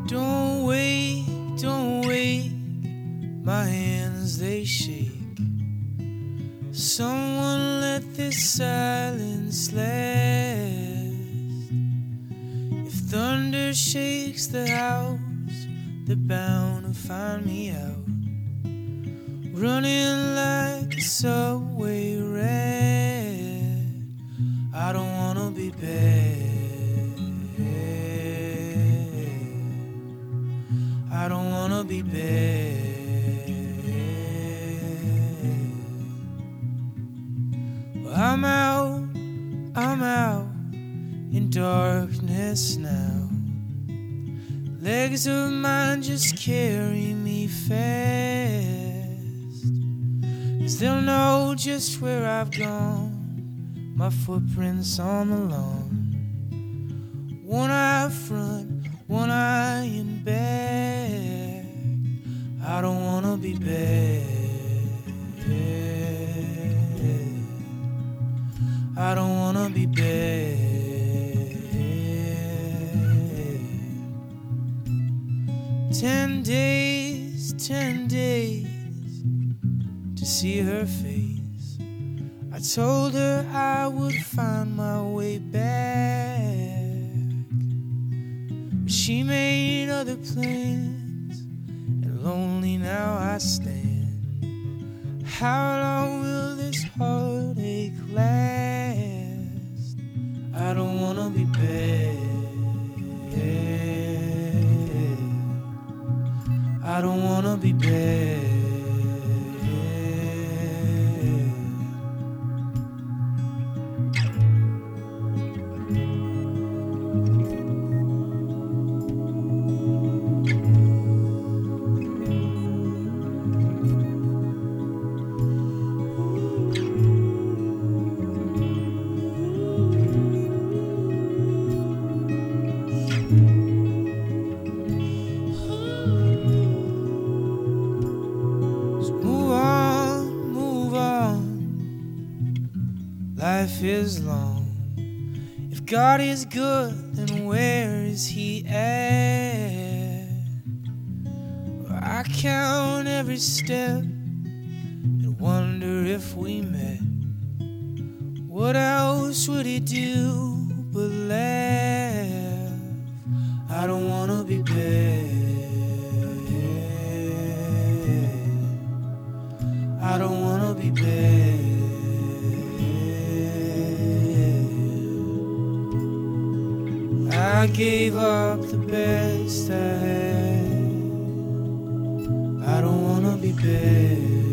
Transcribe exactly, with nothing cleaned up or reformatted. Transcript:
Don't wait, don't wait, my hands they shake. Someone let this silence last. If thunder shakes the house, they're bound to find me out, running like a subway rat. I don't wanna be bad, I don't wanna be bad. Well, I'm out, I'm out in darkness now. Legs of mine just carry me fast, 'cause they'll know just where I've gone, my footprints on the lawn. One eye front, one eye in back. I don't wanna be bad, I don't wanna be bad. Ten days, ten days to see her face. I told her I would find my way back, but she made other plans, and lonely now I stand. How long will this heartache last? I don't wanna be bad, I don't wanna be bad. Life is long. If God is good, then where is he at? Well, I count every step and wonder if we met. What else would he do but laugh? I don't wanna be bad, I don't wanna be bad. I gave up the best I had. I don't wanna be bad.